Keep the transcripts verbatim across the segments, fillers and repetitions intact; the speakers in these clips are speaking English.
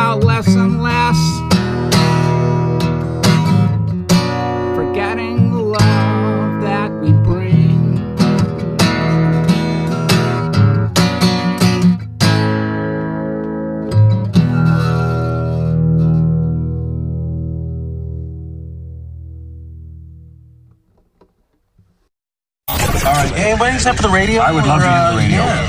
about less and less, forgetting the love that we bring. All right, anybody except for the radio? I would love to hear the radio. Yeah.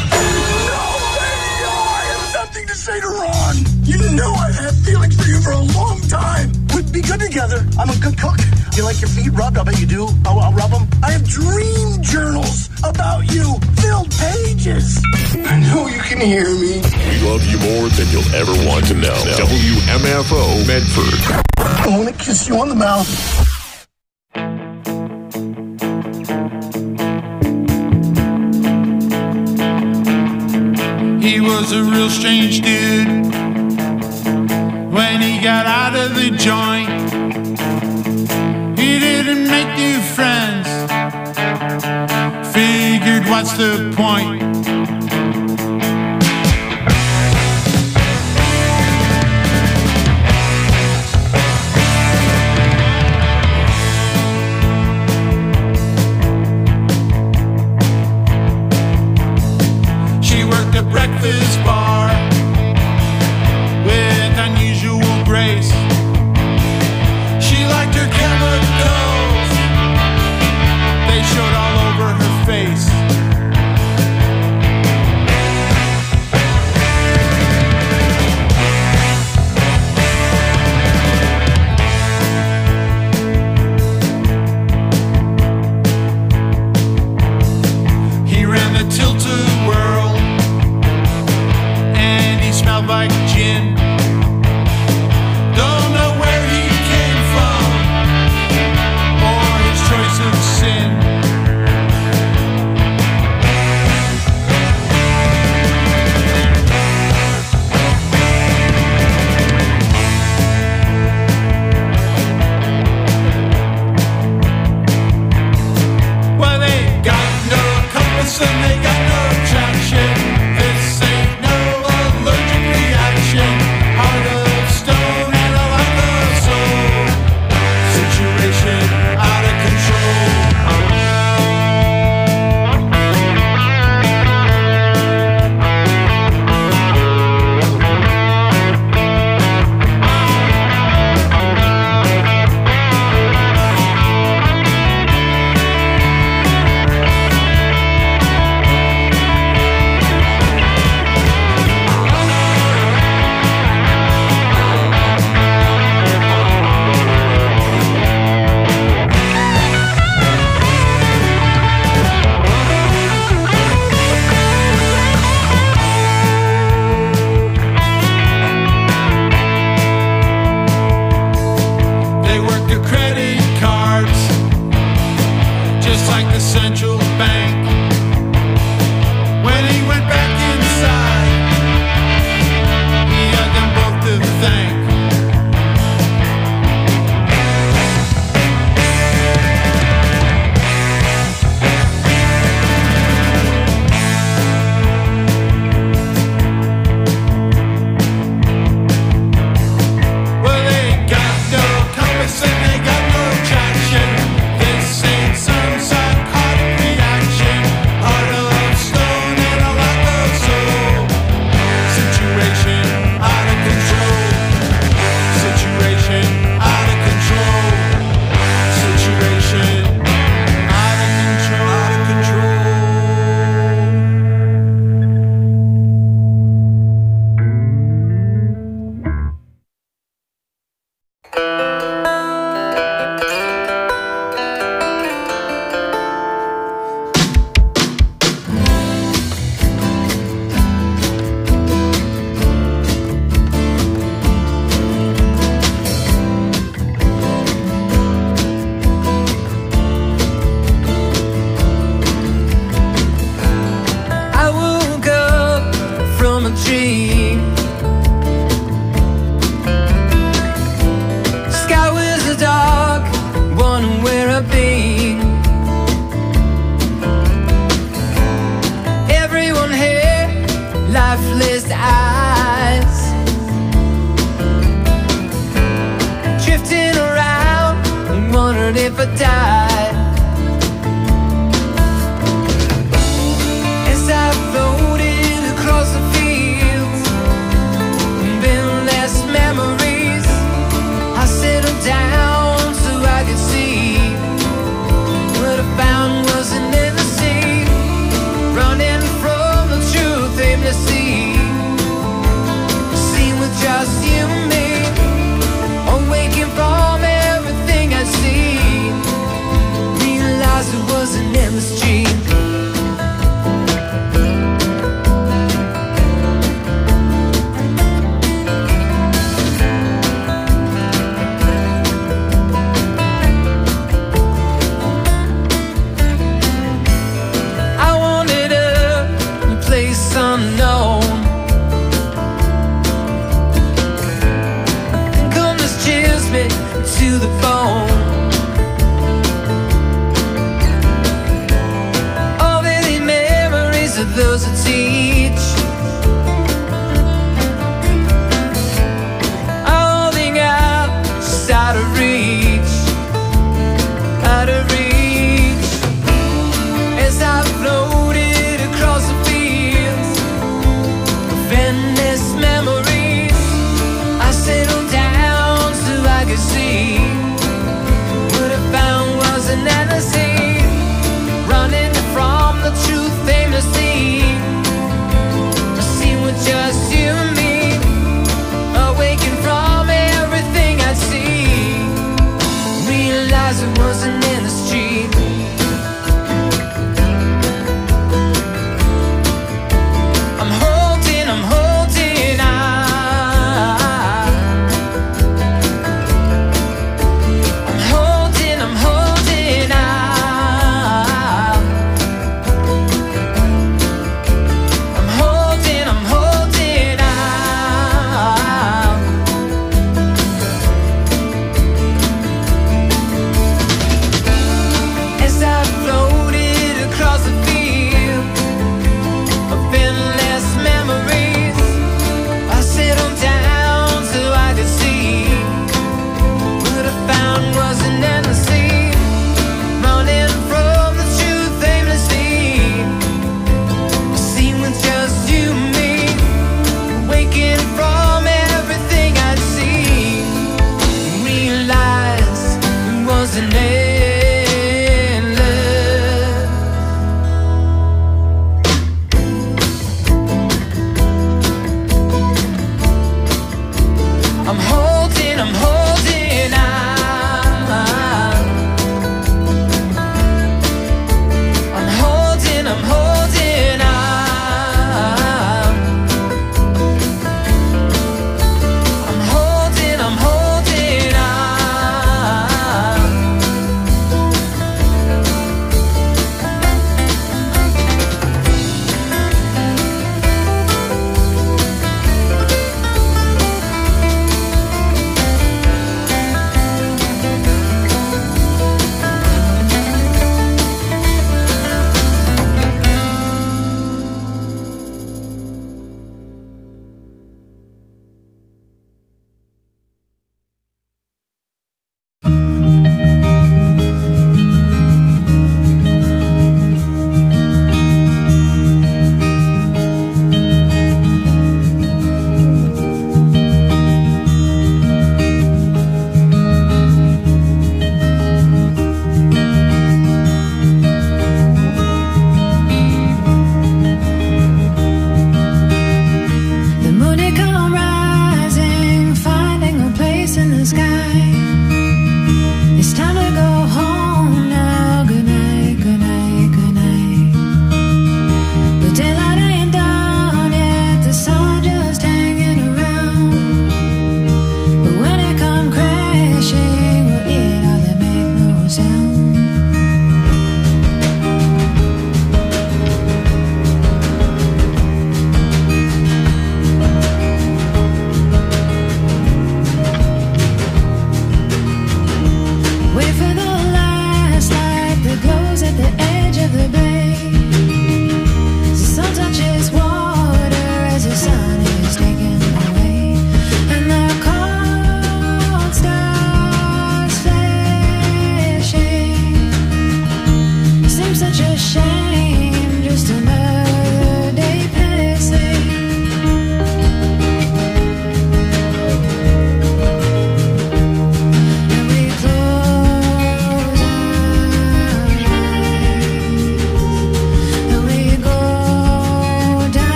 To say to Ron, you know I've had feelings for you for a long time. We'd be good together. I'm a good cook. You like your feet rubbed? I bet you do. I'll, I'll rub them. I have dream journals about you, filled pages. I know you can hear me. We love you more than you'll ever want to know. W M F O Medford. I want to kiss you on the mouth. He was a real strange dude when he got out of the joint. He didn't make new friends, figured what's the point? A breakfast bar with unusual grace. She liked her chemicals, they showed all over her face. He ran the tilted world, smelled like gin. Don't know where he came from or his choice of sin. Well, they got no compass and they got no traction. This ain't no heart of stone and a lack of soul. Situation out of central bank. When he went back inside, he had them both to thank. Well, they got no compass and they got no traction. This ain't some psychotic reaction. Heart of stone and a lack of soul. Situation out of control. Situation out of control. Situation out of control. Out of control. I woke up from a dream. Sky was dark, wondering where I've been. Everyone had lifeless eyes. unknown. Come, this chills me to the bone. All the memories of those who teach, holding out, just out of reach, out of reach. As I floated across the fields of endless memories, I settled down so I could see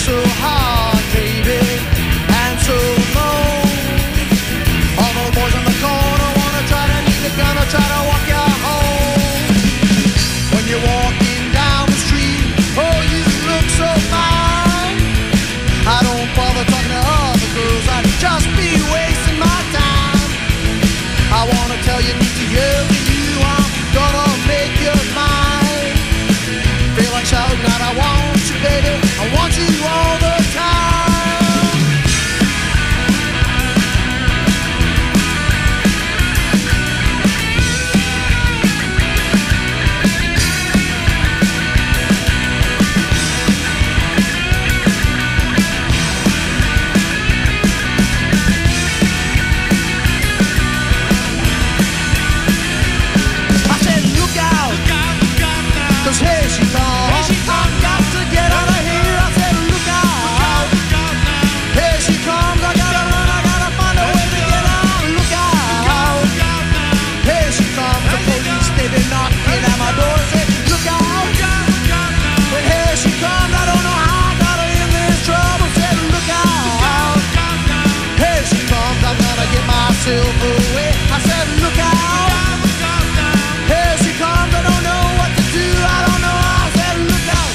so hard, baby, and so alone. All those boys on the corner wanna try to need the gun or try to walk you home. When you're walking down the street, oh, you look so fine. I don't bother talking to other girls, I'd just be wasting my time. I wanna tell you, need to hear from you, I'm gonna make you mine. Feel like shouting out, I want you, baby, I want you all the time. I said, look out, cause here she comes. I've got to get out of here. I said, look out, here she comes. I gotta run, I gotta find a way to get out. Look out, here she comes. The police, they been knocking at my door. I said, look out, but here she comes. I don't know how I got her in this trouble. I said, look out, here she comes. I gotta get myself away. I said, look out, here she comes. I don't know what to do. I don't know. I said, look out.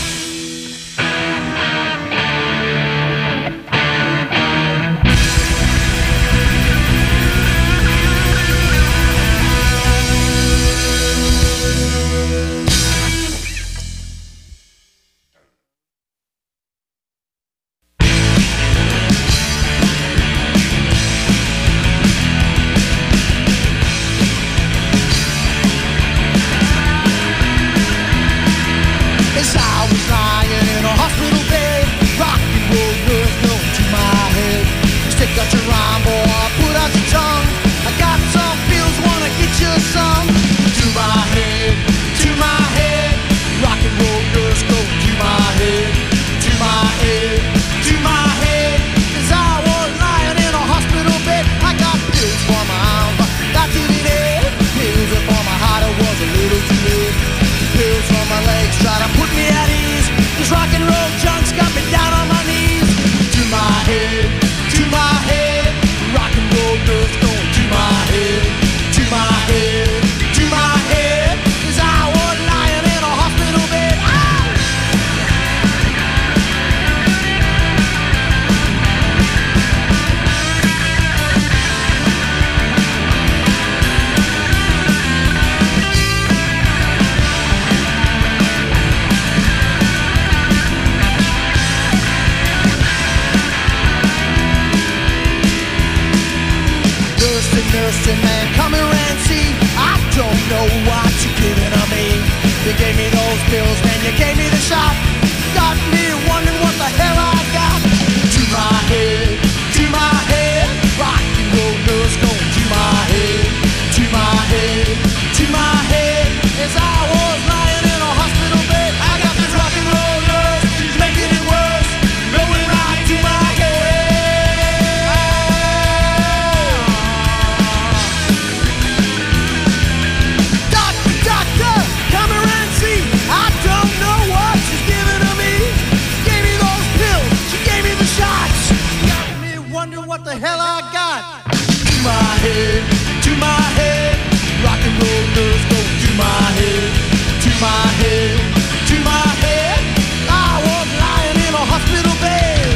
As I was lying in a hospital bed, rock and roll was going to my head. Stick out your rhyme, boy, put out your tongue. I got some pills, wanna get you some. To my head, to my head, rock and roll girls go to my head, to my head, to my head. As I was lying in a hospital bed, I got pills for my arm, got to the head. Pills for my heart, it was a little too late. Pills for my legs, try to put me at ease. This rock and roll junk's got me down on my knees. To my head, to my head, rock and roll girls going to my head, to my head, to my head. As I was lying in a hospital bed. Ow! Nursing, nursing man, come here and see. I don't know what you're giving to me. You gave me those pills, then you gave me the shot. Got me wondering what the hell I got. To my head, to my head, rock and roll nurse going to my head, to my head, to my head. As I was lying in a hospital bed, I got this rock and roll nurse, she's making it worse, going right to my head. Doctor, doctor, come here and see. I don't know what she's giving to me. She gave me those pills, she gave me the shots. Got me wondering what the hell I got. To my head, to my head, rock and roll nurse go to my head, to my head, to my head. I was lying in a hospital bed.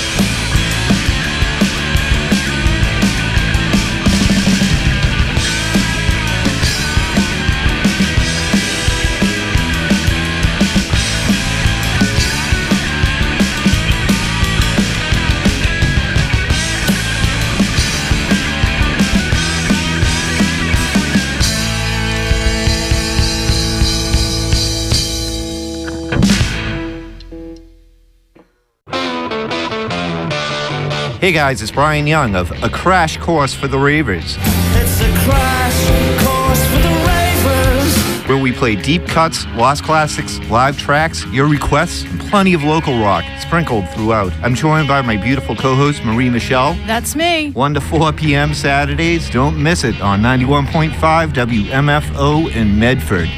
Hey guys, it's Brian Young of A Crash Course for the Ravers, It's a crash course for the ravers. where we play deep cuts, lost classics, live tracks, your requests, and plenty of local rock sprinkled throughout. I'm joined by my beautiful co-host, Marie Michelle. That's me. one to four p.m. Saturdays. Don't miss it on ninety-one point five W M F O in Medford.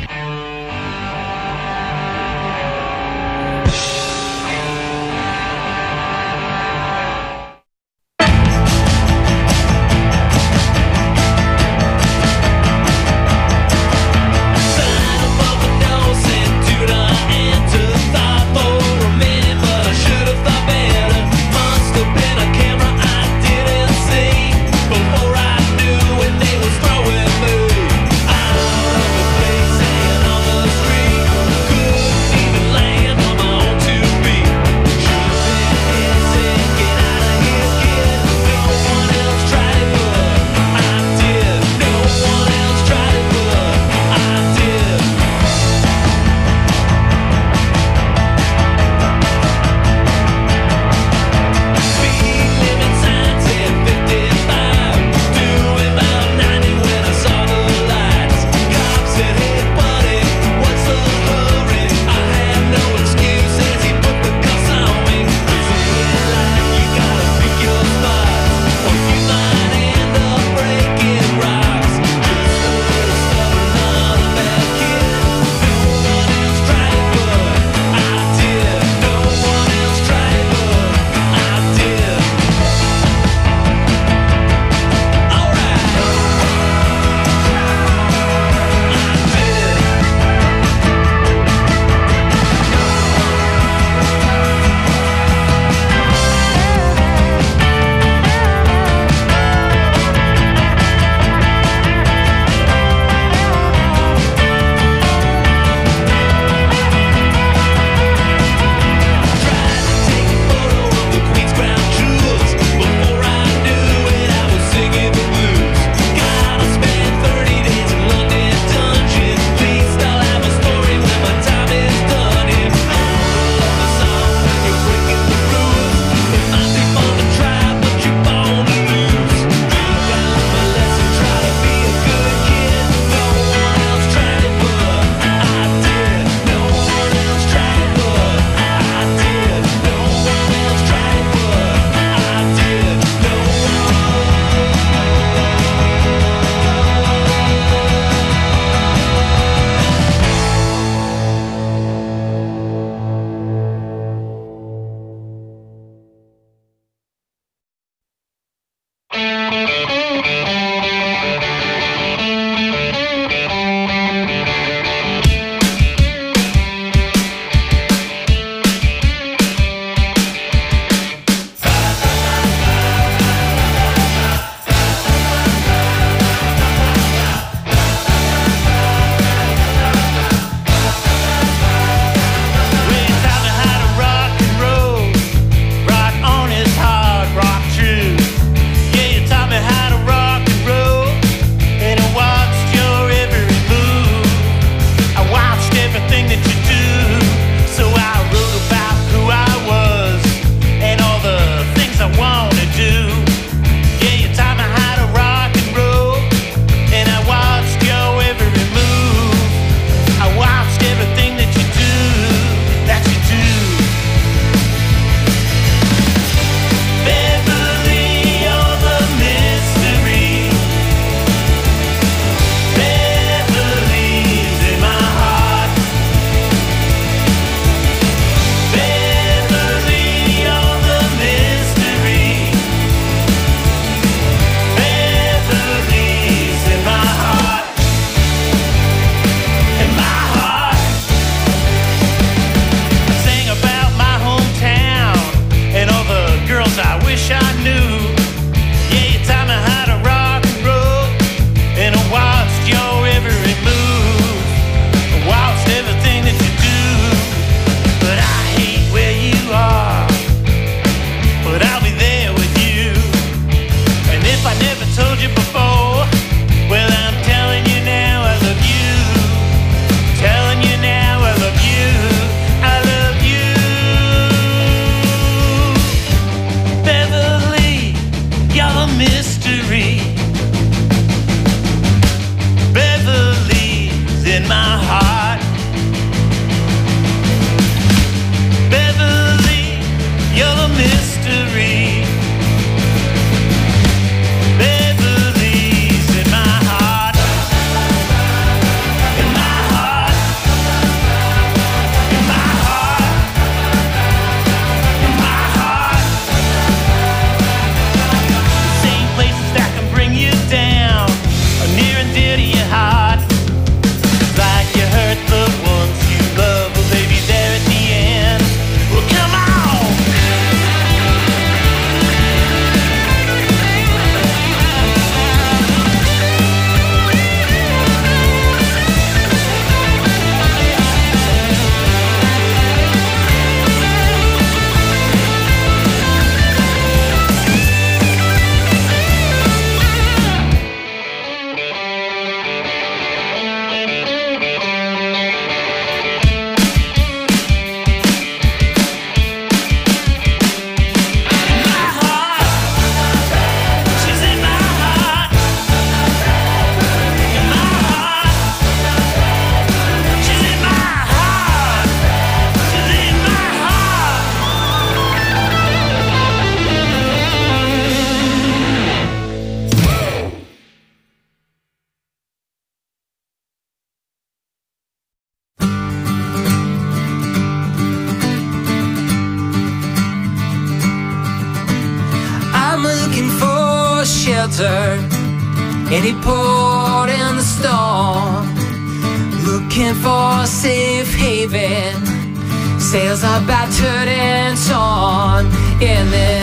for shelter, any port in the storm, looking for a safe haven. Sails are battered and torn in the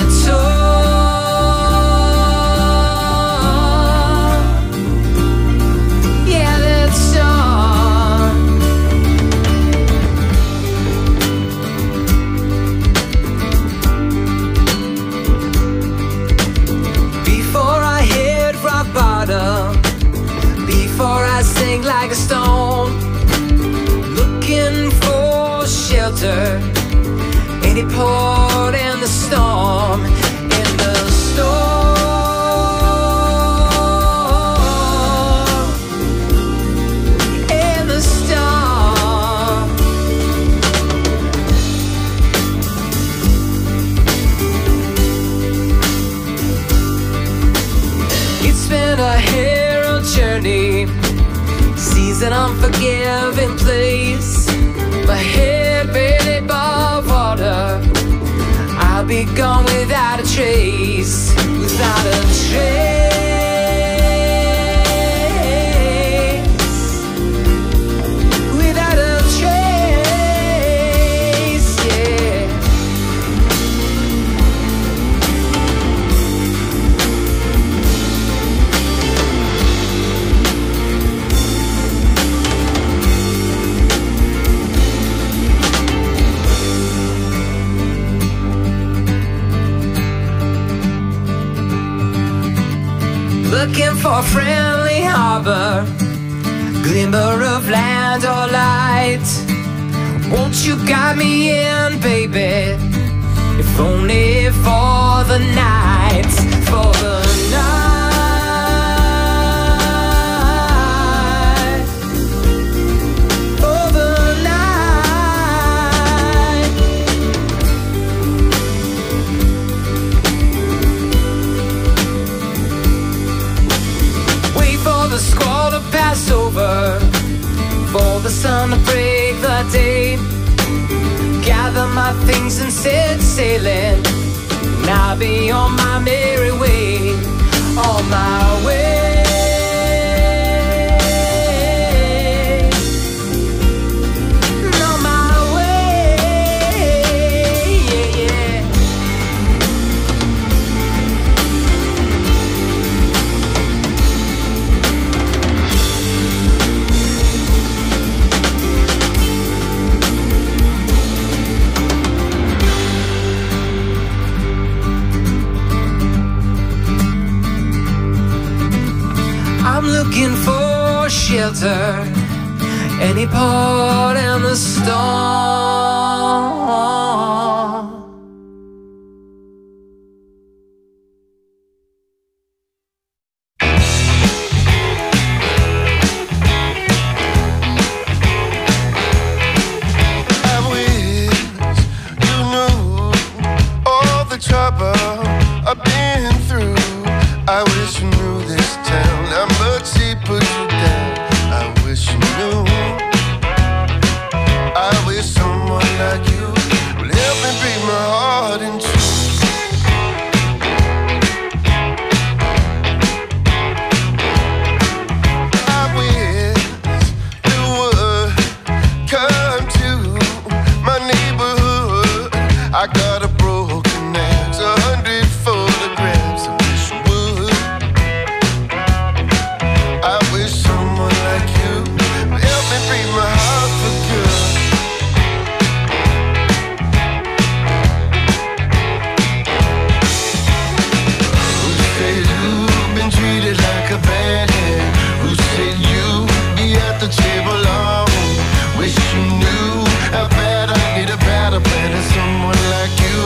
storm. Yeah, the storm. Before I hit rock bottom, before I sink like a stone, looking for shelter, any port in the storm, in the storm, in the storm. It's been a hero journey, seas an unforgiving place. My head barely above water, I'll be gone without a trace, without a trace, without a trace, yeah. Looking for a friendly harbor, glimmer of land or light. Won't you guide me in, baby? If only for the night, for the night, for the night. Wait for the squall to pass over, for the sun to break the day. Gather my things and set sailing, and I'll be on my merry way, on my way, on my way, yeah, yeah. I'm looking for shelter, any port in the storm. I wish you knew all the trouble I've been through. I wish you knew this town, how much he put you down. I wish you knew. I wish someone like you would help me break my heart in two. I wish you would come to my neighborhood. I got a broken axe, a hundred photographs. I wish you would. I wish someone like you would help me break my heart for good. Who said you've been treated like a bad hand? Who said you'd be at the table alone? Wish you knew how bad I need a better plan. Someone like you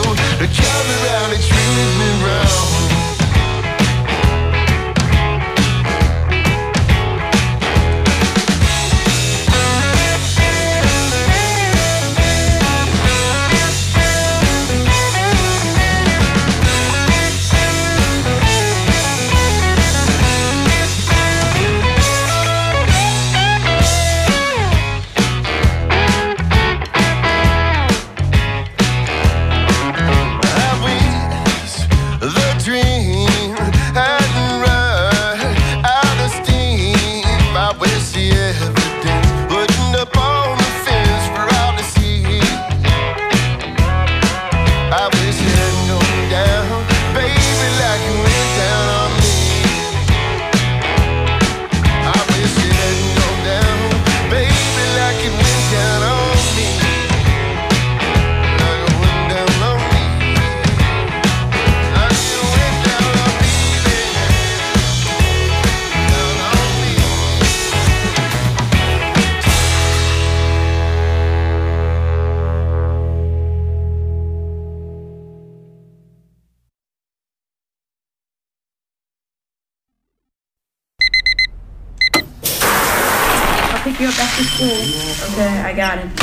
you up after school. Okay, I got it.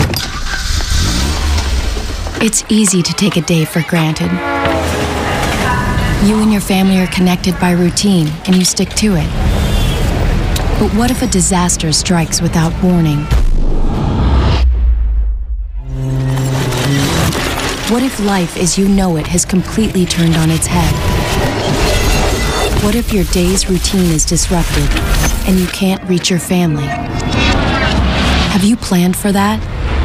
It's easy to take a day for granted. You and your family are connected by routine, and you stick to it. But what if a disaster strikes without warning? What if life as you know it has completely turned on its head? What if your day's routine is disrupted and you can't reach your family? Have you planned for that?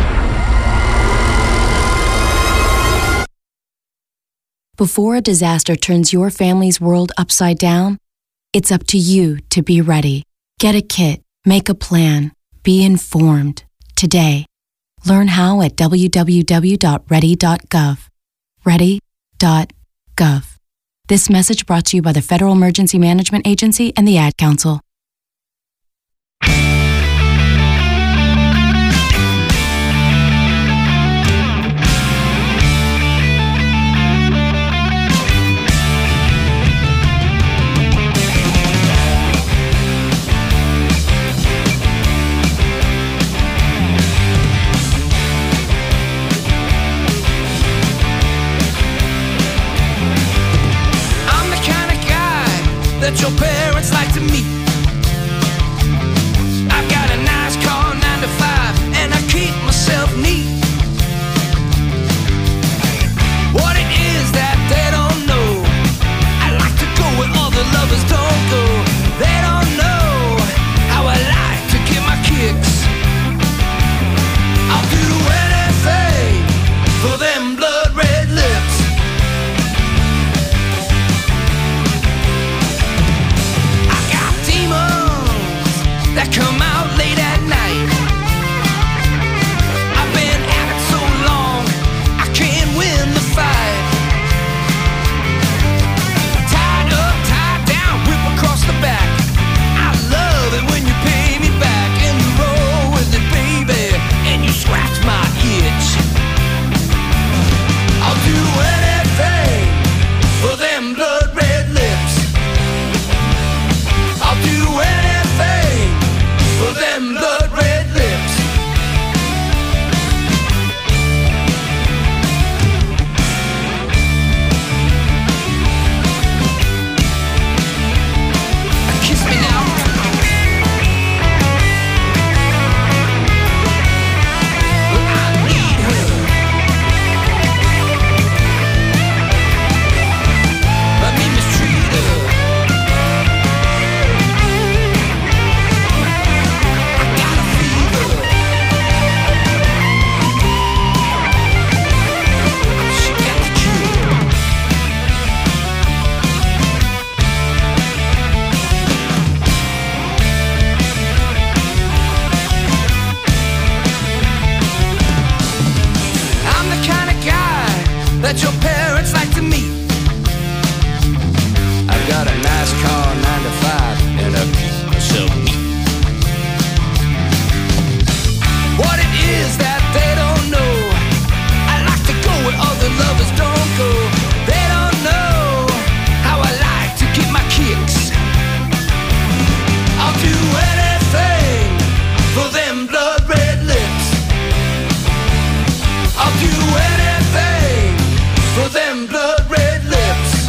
Before a disaster turns your family's world upside down, it's up to you to be ready. Get a kit, make a plan, be informed today. Learn how at w w w dot ready dot gov. ready dot gov. This message brought to you by the Federal Emergency Management Agency and the Ad Council. That your parents like to meet. I've got a nice car, nine to five, and I keep myself neat. What it is that they don't know, I like to go where other lovers don't go. They don't know how I like to get my kicks. I'll do anything for them blood red lips. That come out late at night. I've been at it so long, I can't win the fight. Tied up, tied down, whip across the back. I love it when you pay me back and you roll with it, baby, and you scratch my itch. I'll do anything for them blood red lips. I'll do anything for them blood red lips. Kiss me now. I need her. Let me mistreat her. That your parents like to meet. I've got a nice car, nine to five, and I keep myself neat. What it is that they don't know, I like to go where other lovers don't go. They don't know how I like to get my kicks. I'll do anything for them blood red lips. I'll do anything for them blood red lips.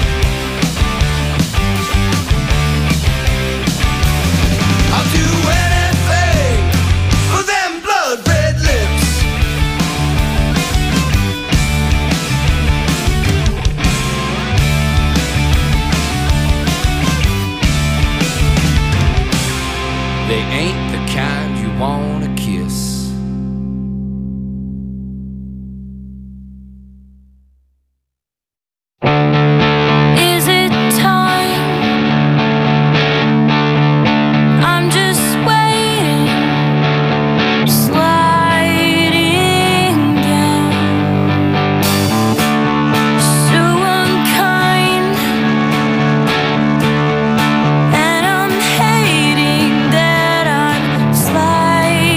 I'll do anything for them blood red lips. They ain't the kind you wanna kiss. And I'm hating that I'm sliding.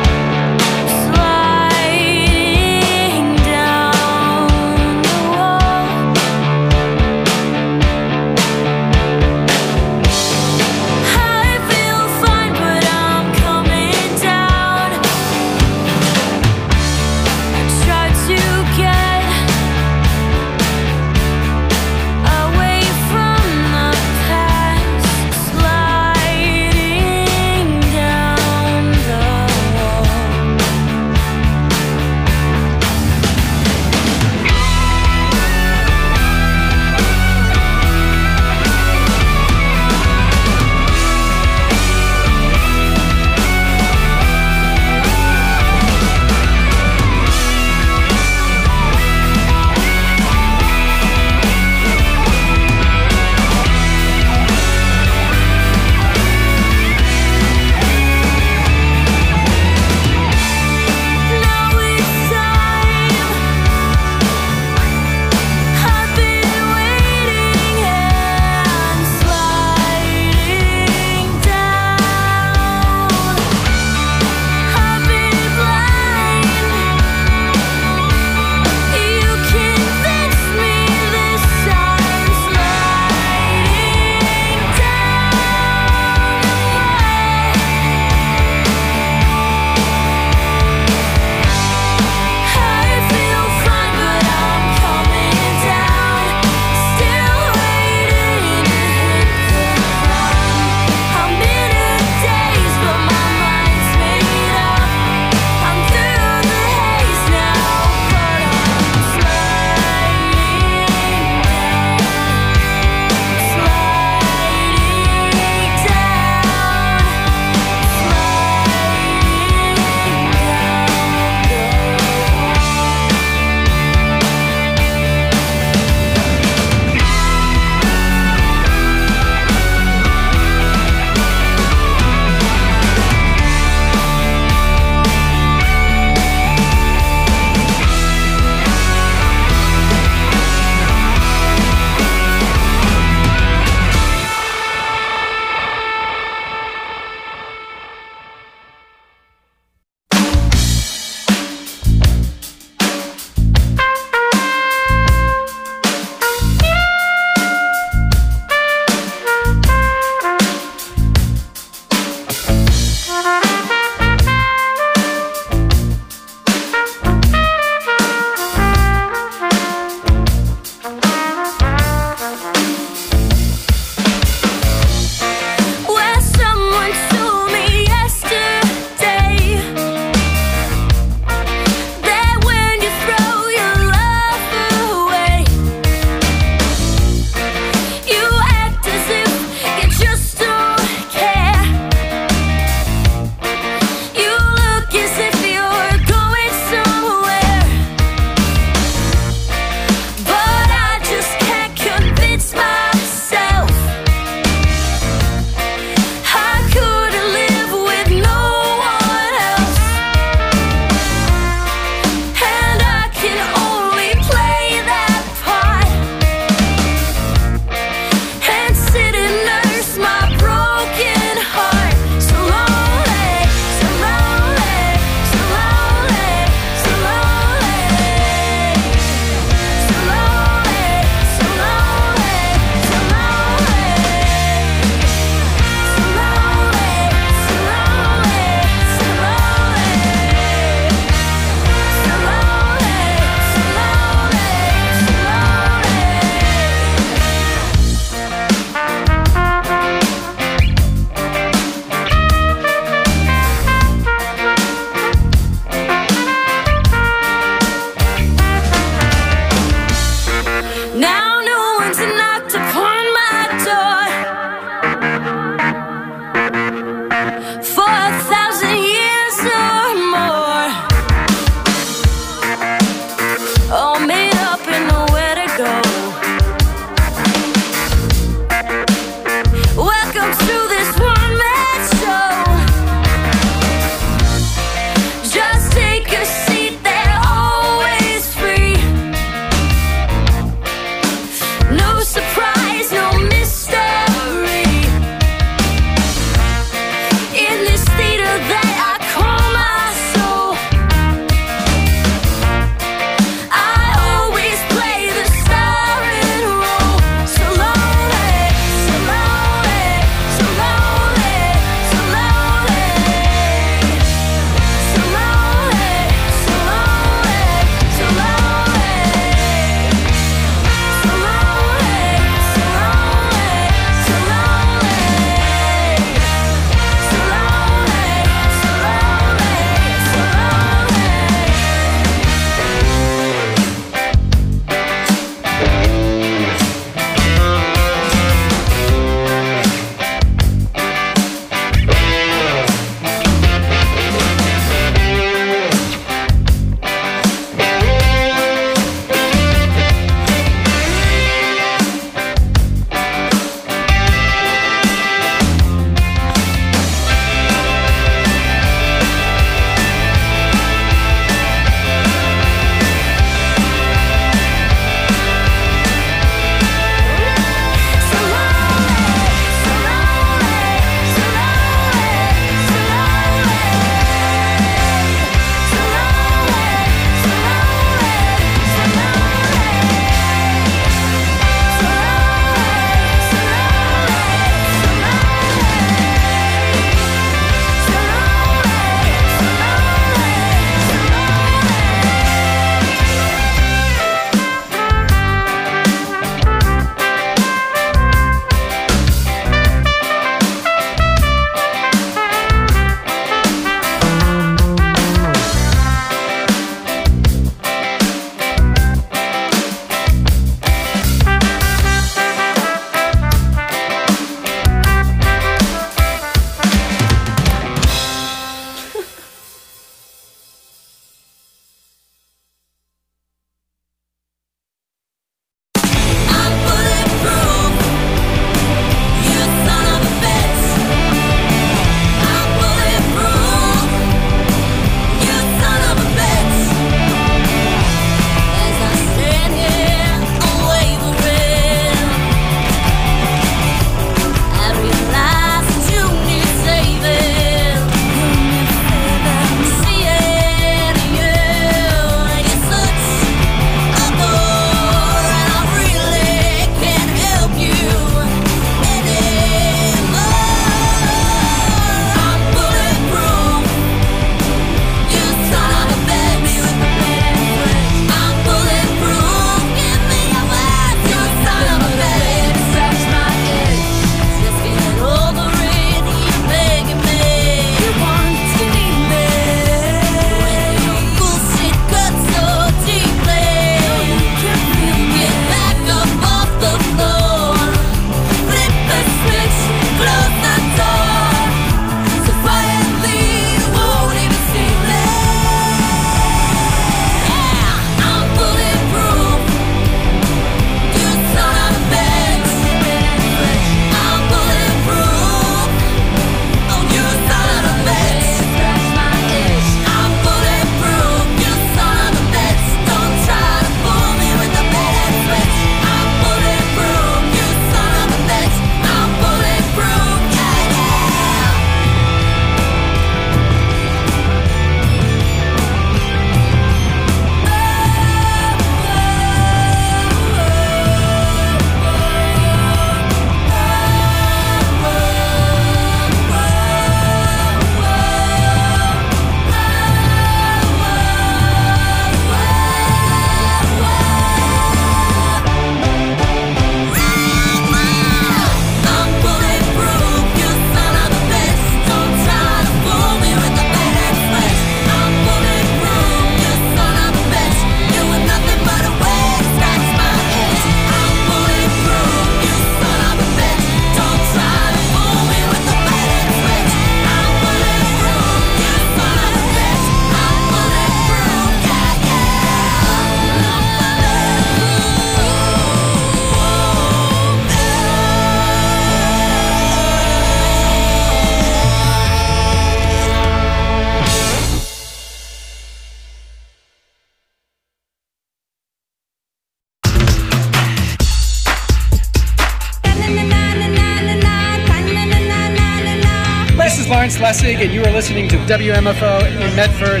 Lessig, and you are listening to W M F O in Medford.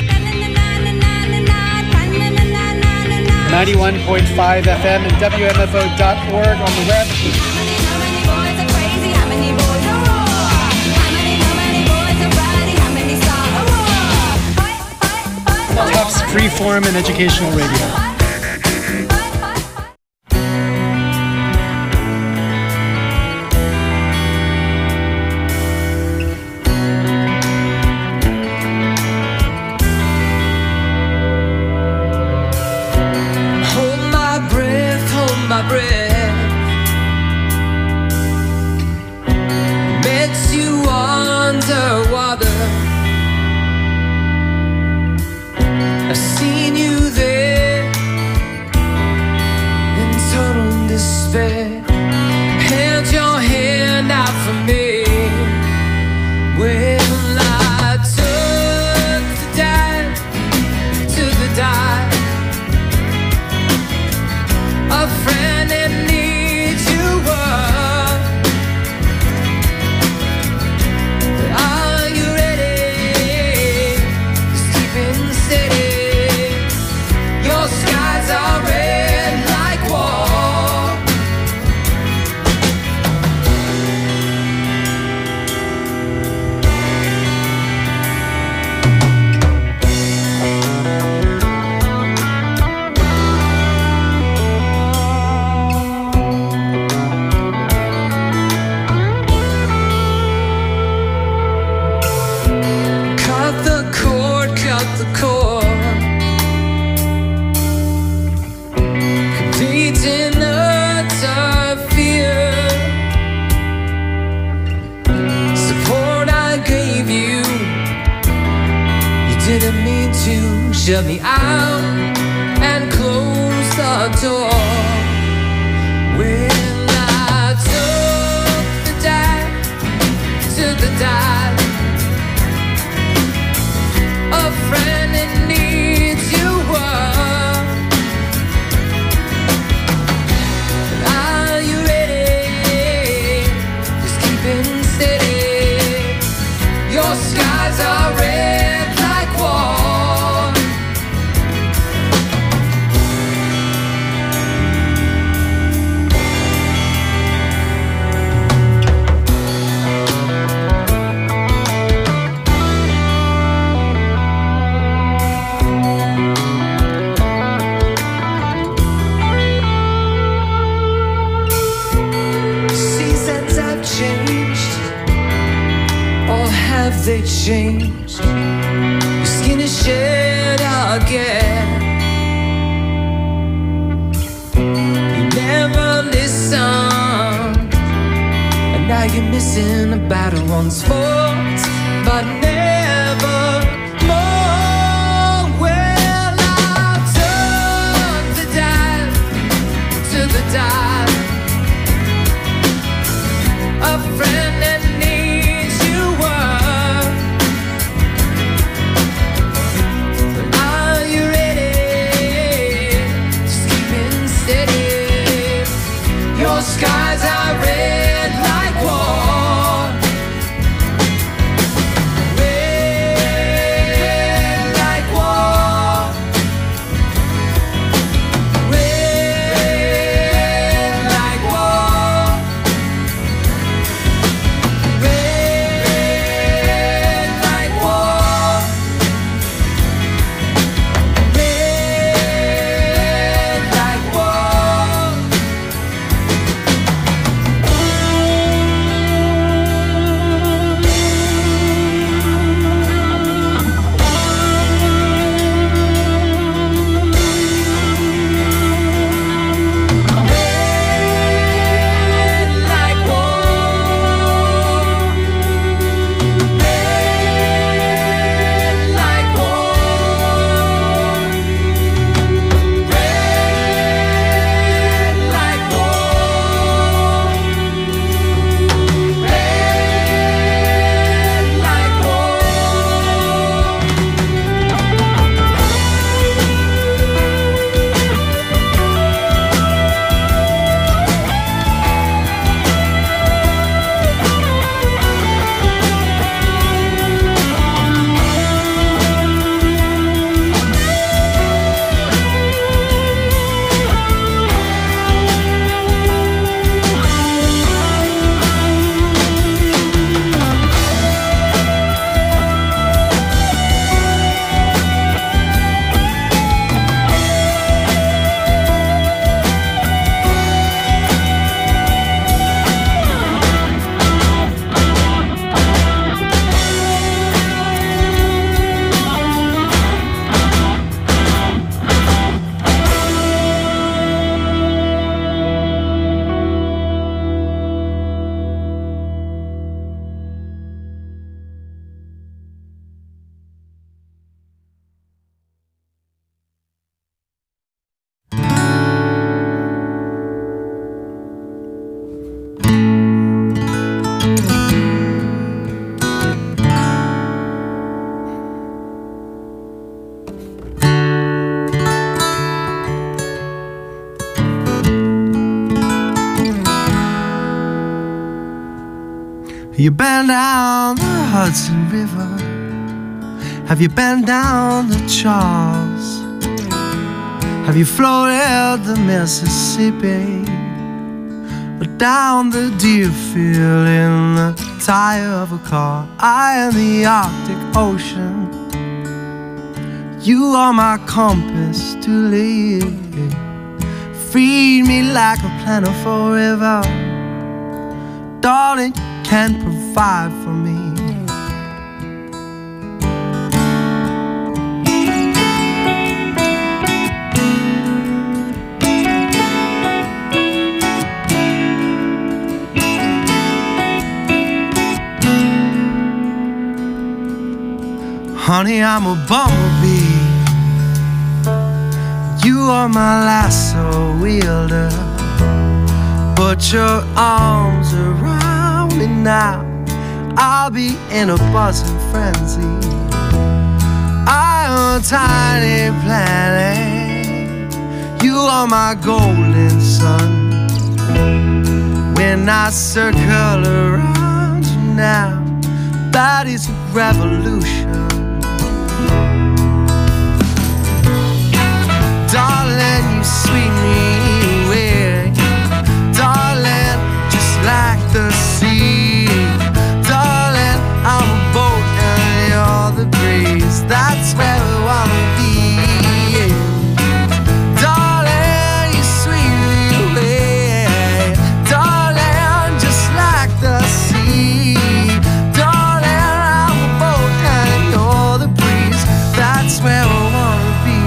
ninety-one point five F M and W M F O dot org on the web. Tufts Freeform and Educational Radio. Shut me out and close the door. When I took the dive to the dive, a friend in need you were. Are you ready? Just keeping steady. Your skies are red like war. They changed. Your skin is shed again. You never listened, and now you're missing a battle once fought, but never more. Well, I took the dive to the dive. A friend that needs you were. Skies are red like war. You been down the Hudson River? Have you been down the Charles? Have you floated the Mississippi? Or down the Deerfield in the tire of a car? I am the Arctic Ocean. You are my compass to live. Feed me like a plentiful river. Darling, you can provide for me. Honey, I'm a bumblebee. You are my lasso wielder. Put your arms around me now. I'll be in a buzzing frenzy. I am a tiny planet. You are my golden sun. When I circle around you now, that is a revolution. Darling, you sweep me away. Darling, just like the sea. Darling, I'm a boat and you're the breeze. That's where we wanna be. Darling, you sweep me away. Darling, just like the sea. Darling, I'm a boat and you're the breeze. That's where we wanna be.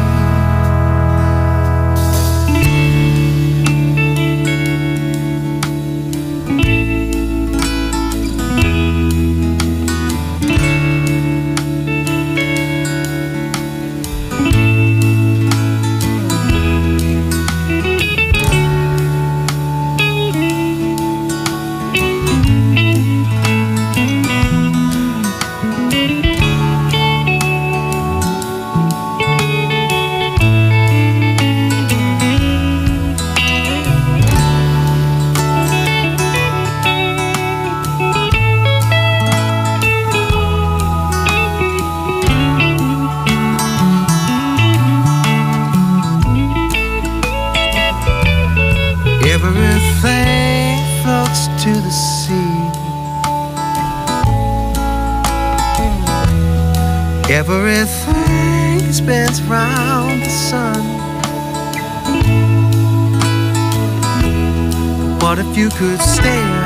Everything floats to the sea. Everything spins round the sun. What if you could stay